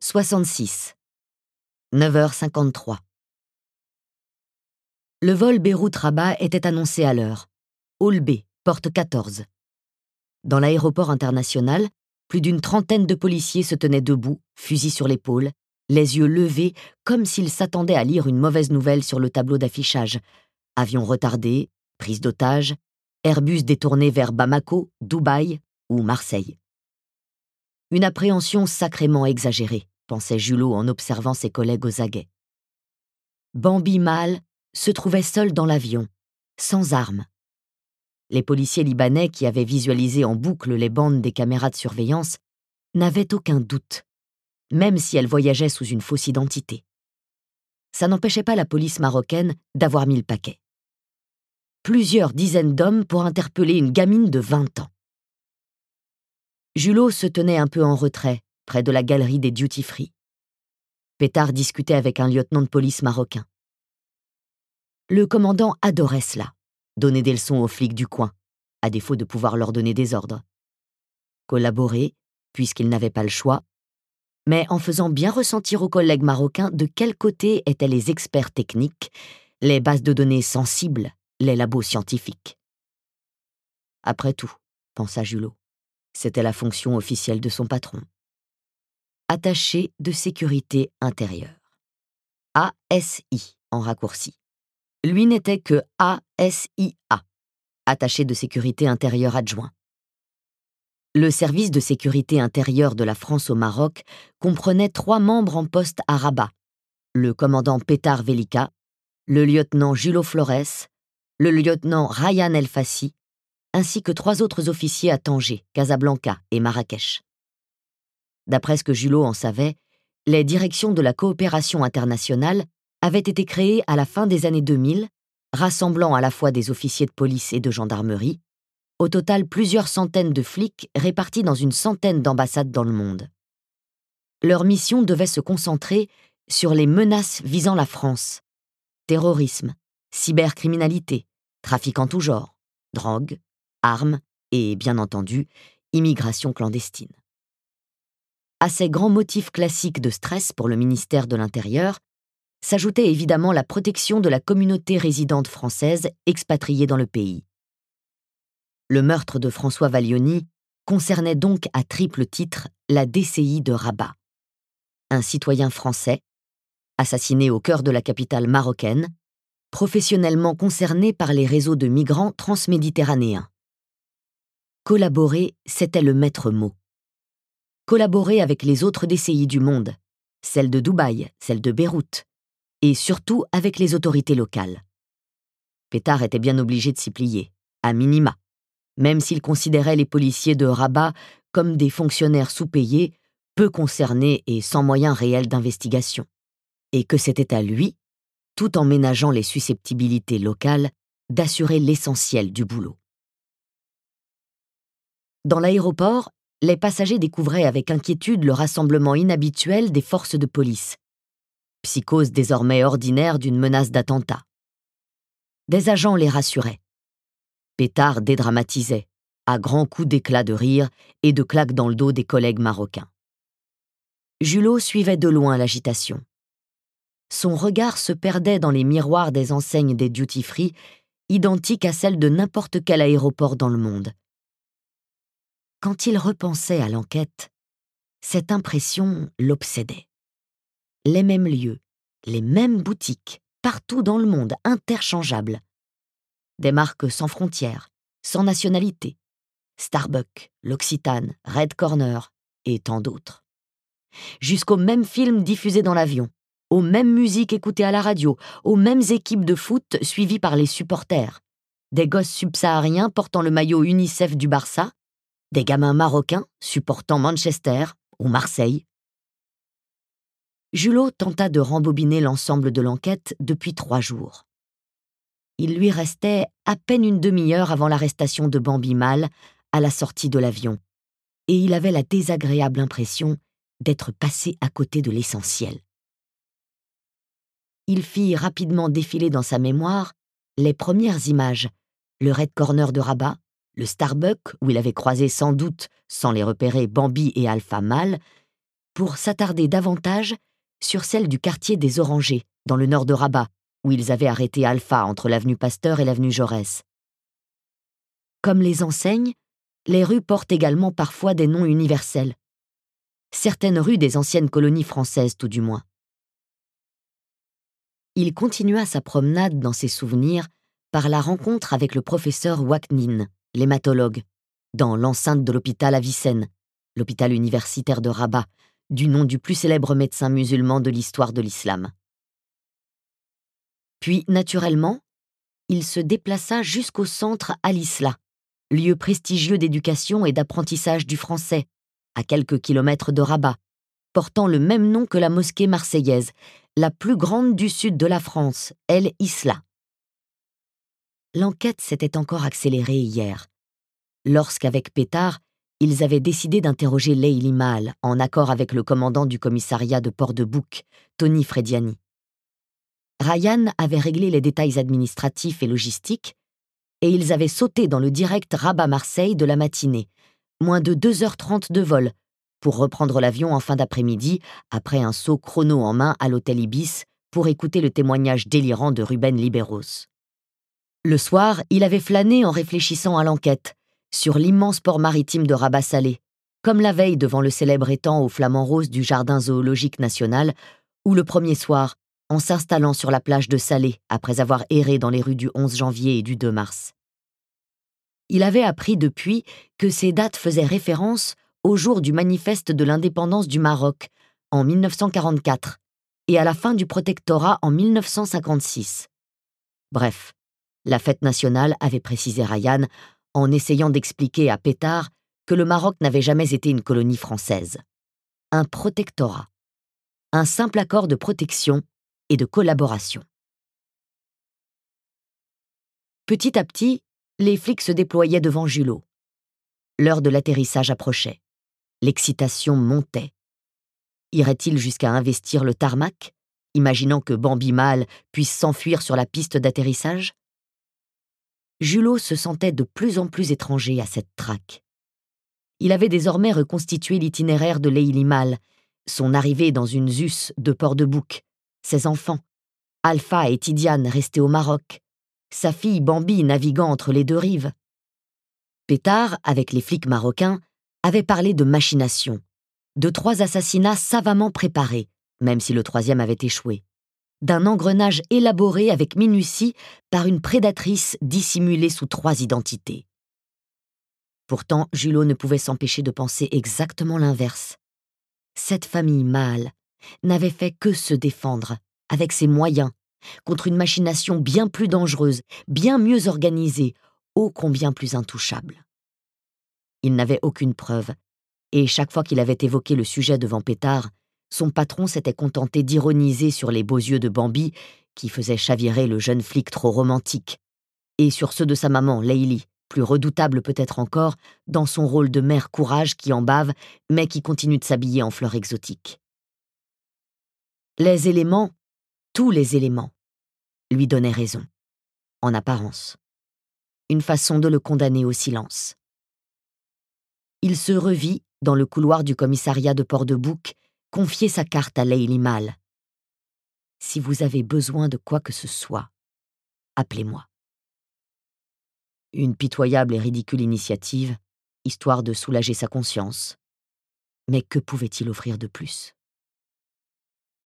66. 9h53. Le vol Beyrouth-Rabat était annoncé à l'heure. Hall B, porte 14. Dans l'aéroport international, plus d'une trentaine de policiers se tenaient debout, fusil sur l'épaule, les yeux levés, comme s'ils s'attendaient à lire une mauvaise nouvelle sur le tableau d'affichage. Avions retardés, prise d'otages, Airbus détourné vers Bamako, Dubaï ou Marseille. Une appréhension sacrément exagérée, pensait Julot en observant ses collègues aux aguets. Bambi Mal se trouvait seul dans l'avion, sans armes. Les policiers libanais qui avaient visualisé en boucle les bandes des caméras de surveillance n'avaient aucun doute, même si elles voyageaient sous une fausse identité. Ça n'empêchait pas la police marocaine d'avoir mis le paquet. Plusieurs dizaines d'hommes pour interpeller une gamine de 20 ans. Julot se tenait un peu en retrait, près de la galerie des duty-free. Pétard discutait avec un lieutenant de police marocain. Le commandant adorait cela, donner des leçons aux flics du coin, à défaut de pouvoir leur donner des ordres. Collaborer, puisqu'il n'avait pas le choix, mais en faisant bien ressentir aux collègues marocains de quel côté étaient les experts techniques, les bases de données sensibles, les labos scientifiques. Après tout, pensa Julot, c'était la fonction officielle de son patron. Attaché de sécurité intérieure. ASI en raccourci. Lui n'était que ASIA, attaché de sécurité intérieure adjoint. Le service de sécurité intérieure de la France au Maroc comprenait 3 membres en poste à Rabat, le commandant Pétard Velika, le lieutenant Julot Flores, le lieutenant Ryan El Fassi, ainsi que 3 autres officiers à Tanger, Casablanca et Marrakech. D'après ce que Julot en savait, les directions de la coopération internationale avaient été créées à la fin des années 2000, rassemblant à la fois des officiers de police et de gendarmerie, au total plusieurs centaines de flics répartis dans une centaine d'ambassades dans le monde. Leur mission devait se concentrer sur les menaces visant la France: terrorisme, cybercriminalité, trafic en tout genre, drogue, armes et, bien entendu, immigration clandestine. À ces grands motifs classiques de stress pour le ministère de l'Intérieur s'ajoutait évidemment la protection de la communauté résidente française expatriée dans le pays. Le meurtre de François Valioni concernait donc à triple titre la DCI de Rabat. Un citoyen français, assassiné au cœur de la capitale marocaine, professionnellement concerné par les réseaux de migrants transméditerranéens. Collaborer, c'était le maître mot. Collaborer avec les autres DCI du monde, celles de Dubaï, celles de Beyrouth, et surtout avec les autorités locales. Pétard était bien obligé de s'y plier, à minima, même s'il considérait les policiers de Rabat comme des fonctionnaires sous-payés, peu concernés et sans moyens réels d'investigation, et que c'était à lui, tout en ménageant les susceptibilités locales, d'assurer l'essentiel du boulot. Dans l'aéroport, les passagers découvraient avec inquiétude le rassemblement inhabituel des forces de police. Psychose désormais ordinaire d'une menace d'attentat. Des agents les rassuraient. Pétard dédramatisait, à grands coups d'éclats de rire et de claques dans le dos des collègues marocains. Julot suivait de loin l'agitation. Son regard se perdait dans les miroirs des enseignes des duty-free, identiques à celles de n'importe quel aéroport dans le monde. Quand il repensait à l'enquête, cette impression l'obsédait. Les mêmes lieux, les mêmes boutiques, partout dans le monde, interchangeables. Des marques sans frontières, sans nationalité. Starbucks, l'Occitane, Red Corner et tant d'autres. Jusqu'aux mêmes films diffusés dans l'avion, aux mêmes musiques écoutées à la radio, aux mêmes équipes de foot suivies par les supporters. Des gosses subsahariens portant le maillot UNICEF du Barça, des gamins marocains supportant Manchester ou Marseille. Julot tenta de rembobiner l'ensemble de l'enquête depuis 3 jours. Il lui restait à peine une demi-heure avant l'arrestation de Bambi Mal à la sortie de l'avion, et il avait la désagréable impression d'être passé à côté de l'essentiel. Il fit rapidement défiler dans sa mémoire les premières images, le Red Corner de Rabat, le Starbucks où il avait croisé sans doute, sans les repérer, Bambi et Alpha Mal, pour s'attarder davantage sur celle du quartier des Orangers, dans le nord de Rabat, où ils avaient arrêté Alpha entre l'avenue Pasteur et l'avenue Jaurès. Comme les enseignes, les rues portent également parfois des noms universels. Certaines rues des anciennes colonies françaises, tout du moins. Il continua sa promenade dans ses souvenirs par la rencontre avec le professeur Ouaknine, l'hématologue, dans l'enceinte de l'hôpital Avicenne, l'hôpital universitaire de Rabat, du nom du plus célèbre médecin musulman de l'histoire de l'islam. Puis, naturellement, il se déplaça jusqu'au centre Al-Isla, lieu prestigieux d'éducation et d'apprentissage du français, à quelques kilomètres de Rabat, portant le même nom que la mosquée marseillaise, la plus grande du sud de la France, El Isla. L'enquête s'était encore accélérée hier, lorsqu'avec Pétard, ils avaient décidé d'interroger Leïli Maal, en accord avec le commandant du commissariat de Port-de-Bouc, Tony Frediani. Ryan avait réglé les détails administratifs et logistiques, et ils avaient sauté dans le direct Rabat-Marseille de la matinée, moins de 2h30 de vol, pour reprendre l'avion en fin d'après-midi, après un saut chrono en main à l'hôtel Ibis, pour écouter le témoignage délirant de Ruben Liberos. Le soir, il avait flâné en réfléchissant à l'enquête, sur l'immense port maritime de Rabat-Salé, comme la veille devant le célèbre étang aux flamants roses du Jardin zoologique national, ou le premier soir, en s'installant sur la plage de Salé, après avoir erré dans les rues du 11 janvier et du 2 mars. Il avait appris depuis que ces dates faisaient référence au jour du manifeste de l'indépendance du Maroc, en 1944, et à la fin du protectorat en 1956. Bref, la fête nationale, avait précisé Ryan, en essayant d'expliquer à Pétard que le Maroc n'avait jamais été une colonie française. Un protectorat. Un simple accord de protection et de collaboration. Petit à petit, les flics se déployaient devant Julot. L'heure de l'atterrissage approchait. L'excitation montait. Irait-il jusqu'à investir le tarmac, imaginant que Bambi Maal puisse s'enfuir sur la piste d'atterrissage? Julot se sentait de plus en plus étranger à cette traque. Il avait désormais reconstitué l'itinéraire de Leïli Maal, son arrivée dans une ZUS de Port-de-Bouc, ses enfants, Alpha et Tidiane restés au Maroc, sa fille Bambi naviguant entre les deux rives. Pétard, avec les flics marocains, avait parlé de machination, de 3 assassinats savamment préparés, même si le 3e avait échoué, d'un engrenage élaboré avec minutie par une prédatrice dissimulée sous 3 identités. Pourtant, Julot ne pouvait s'empêcher de penser exactement l'inverse. Cette famille Maal n'avait fait que se défendre, avec ses moyens, contre une machination bien plus dangereuse, bien mieux organisée, ô combien plus intouchable. Il n'avait aucune preuve, et chaque fois qu'il avait évoqué le sujet devant Pétard, son patron s'était contenté d'ironiser sur les beaux yeux de Bambi, qui faisaient chavirer le jeune flic trop romantique, et sur ceux de sa maman, Leïli, plus redoutable peut-être encore, dans son rôle de mère courage qui en bave, mais qui continue de s'habiller en fleurs exotiques. Les éléments, tous les éléments, lui donnaient raison, en apparence. Une façon de le condamner au silence. Il se revit, dans le couloir du commissariat de Port-de-Bouc, confier sa carte à Leïli Maal. « Si vous avez besoin de quoi que ce soit, appelez-moi. » Une pitoyable et ridicule initiative, histoire de soulager sa conscience. Mais que pouvait-il offrir de plus ?